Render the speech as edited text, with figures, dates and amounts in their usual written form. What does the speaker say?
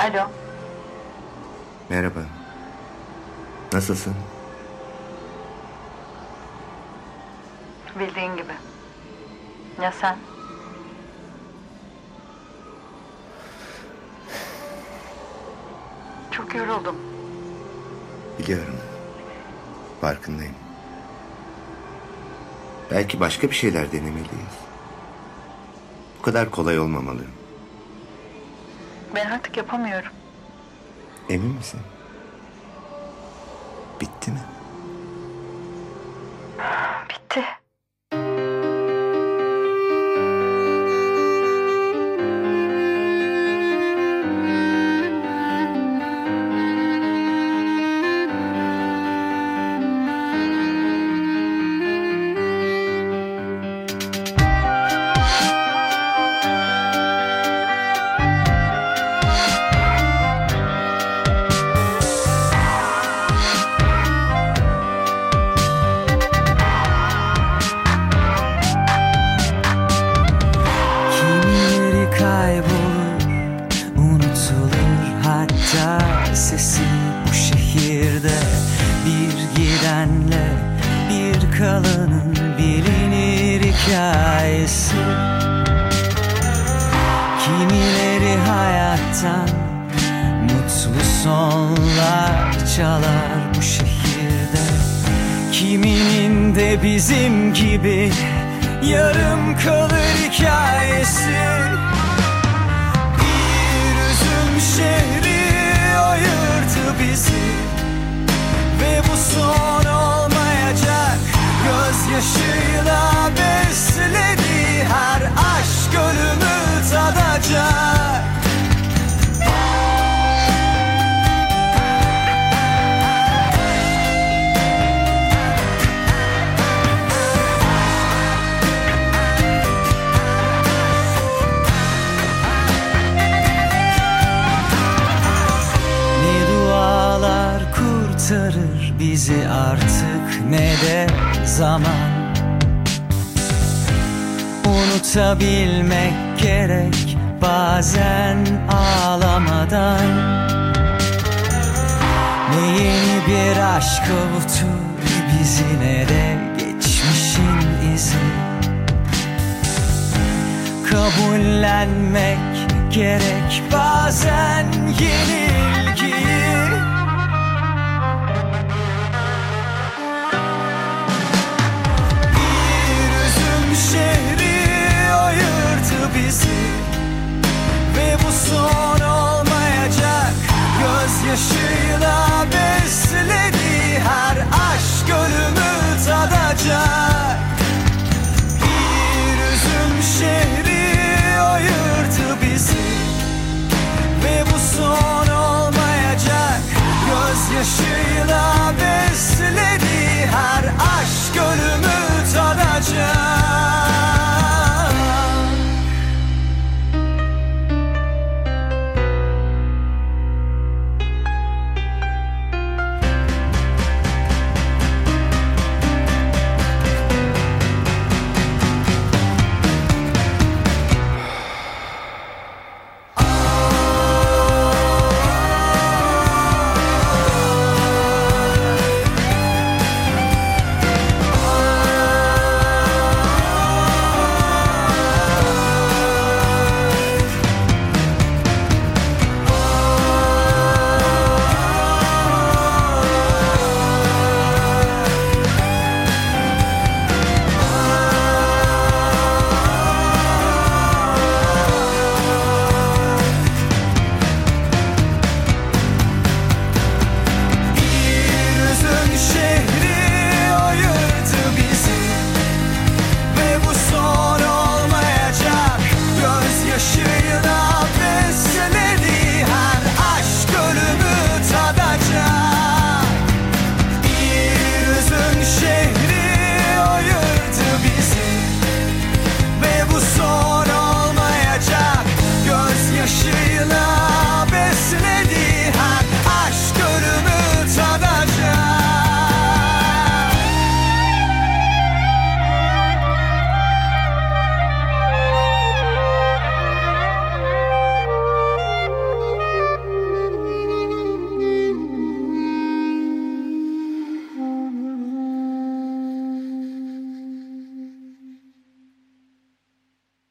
Alo. Merhaba. Nasılsın? Bildiğin gibi. Ya sen? Çok yoruldum. Biliyorum. Farkındayım. Belki başka bir şeyler denemeliyiz. Bu kadar kolay olmamalı. Ben artık yapamıyorum. Emin misin? Bitti mi? Bitti. Sesi bu şehirde bir gidenle bir kalanın bilinir hikayesi. Kimileri hayattan mutlu sonlar çalar bu şehirde. Kiminin de bizim gibi yarım kalır hikayesi. Bir üzüm şehri ayırdı bizi ve bu son olmayacak. Gözyaşıyla besledi her aşk ölümü tadacak. Kurtarır bizi artık ne de zaman. Unutabilmek gerek bazen ağlamadan. Ne yeni bir aşk avutur bizi ne de geçmişin izi. Kabullenmek gerek bazen yenilgiyi. Şehri ayırdı bizi ve bu son olmayacak. Gözyaşı